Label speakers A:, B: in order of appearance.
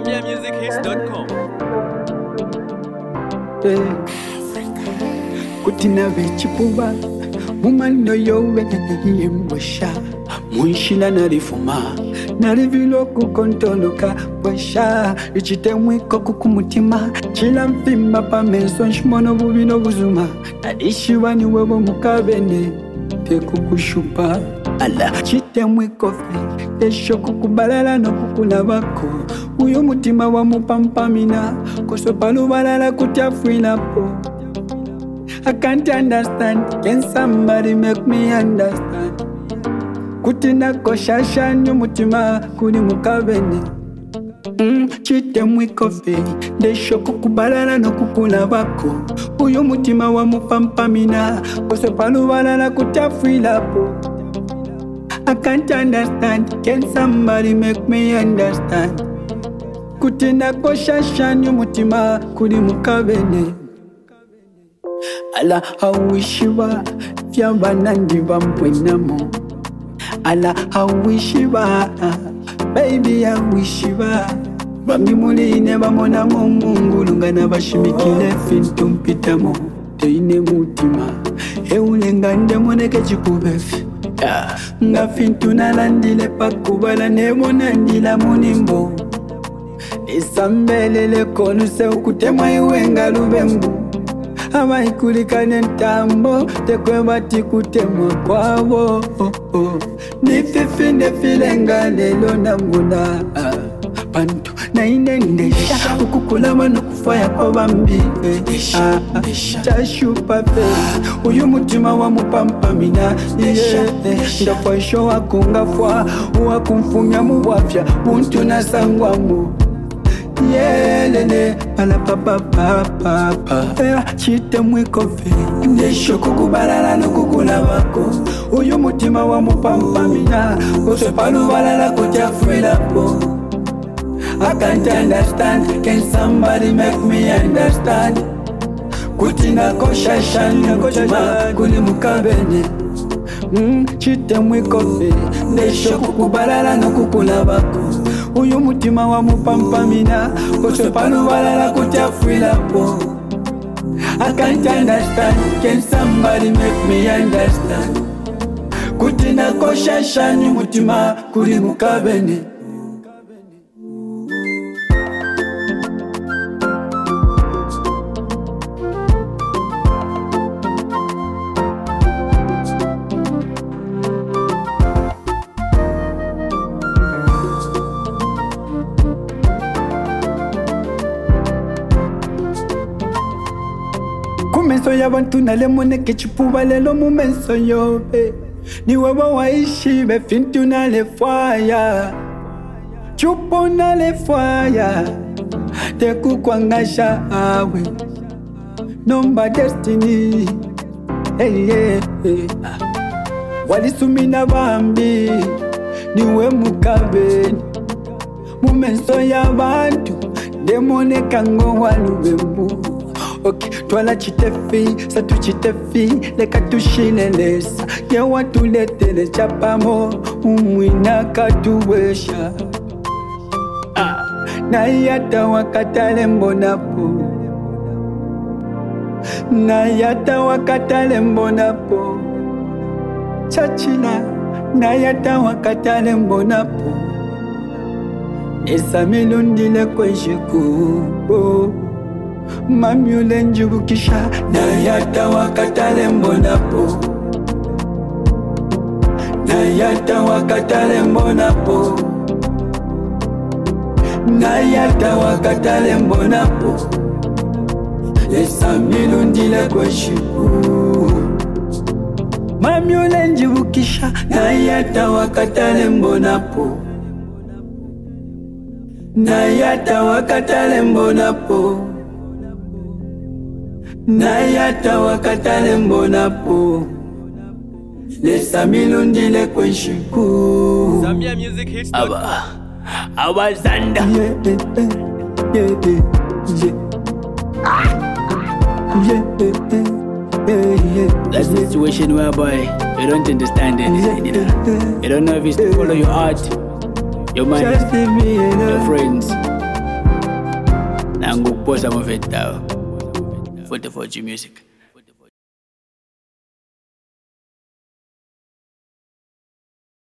A: ZambiaMusicHits.com.
B: Kutina vechipuba mumando yowe yembosha munshila narifuma narivilo kukontoloka bwesha ichitemwiko kukumutima chila mpimba pameso nshimono bubino buzuma nadishiwani webo mukabene pekukushupa ala chitemwiko fe esho kukubalala no kukulabako uyo mutima wa mupampamina kosopalubalala kutyafuilapo. I can't understand. Can somebody make me understand? Kutina koshasha nyumutima kuni mukabene. Chite mwikofe desho kukubalala no kukula bako uyo mutima wa mupampamina kose palubalala kutyafuilapo. I can't understand. Can somebody make me understand? Kutina koshasha nyumutima kuni mukabene. Ala hawishiba vyabanandi bampwenamo. Ala hawishiba baby hawishiba bamimuline bamonamo mungulungana bashimikile fintu mpitamo teine mutima eulengande moneke chikubefi nga fintu nalandile pakubala nemonandila munimbo isambelele konuse ukutemwa iwenga lubembu amaikulikane ntambo tekwebati kutemwa kwabo nififi nefilenga lelo nambuna bantu nainendesha ukukulama nokufaya kwa bambi chashupa pe uyu mutima wa mupampamina ndafasho wakungafwa wakumfumya muwafya muntu nasangwamu yelele pala papa papa chite mwikofe ndesho kukubalala no kukulabako uyu mutima wa mupampamina kose palubalala kutyafuilapo. I can't understand. Can somebody make me understand? Kutina koshasha nyumutima kuli mukabene. Chite mwikofe ndesho kukubalala no kukulabako uyu mutima wa mupampamina kose palubalala kutyafuilapo. I can't understand. Can somebody make me understand? Kutina koshasha nyumutima kuli mukabene. Kumenso yabantu nalemoneke chipuba lelo mumenso yobe ni wewe waishi befintu nalefwaya chupo nalefwaya tekukwangasha awe nomba destiny hey. Walisumina bambi niwe mukabeni mumenso yabantu demoneka ngo walubembu. Okay, twala chitefi, satu chitefi, leka tushilelesa. Yewa tuletele chapamo, umwina katuwesha. Na yata wakatale mbonapo. Na yata wakatale mbonapo. Chachila, na yata wakatale mbonapo. Esa milundile kwenjiku. Mamyule njubukisha na yata wakatale mbonapo. Na yata wakatale mbonapo. Na yata wakatale mbonapo. Esa milundile kweshiku. Mamyule njubukisha na yata wakatale mbonapo. Na yata wakatale mbonapo. Na yata wakatale mbonapo. Lesa milundile kwenshiku.
A: ZambiaMusicHits.com.
B: Abazanda
C: That's the situation whereby you don't understand anything, you know. You don't know if it's to follow your heart, your mind, your friends. nangu kuposa muveta 44G music.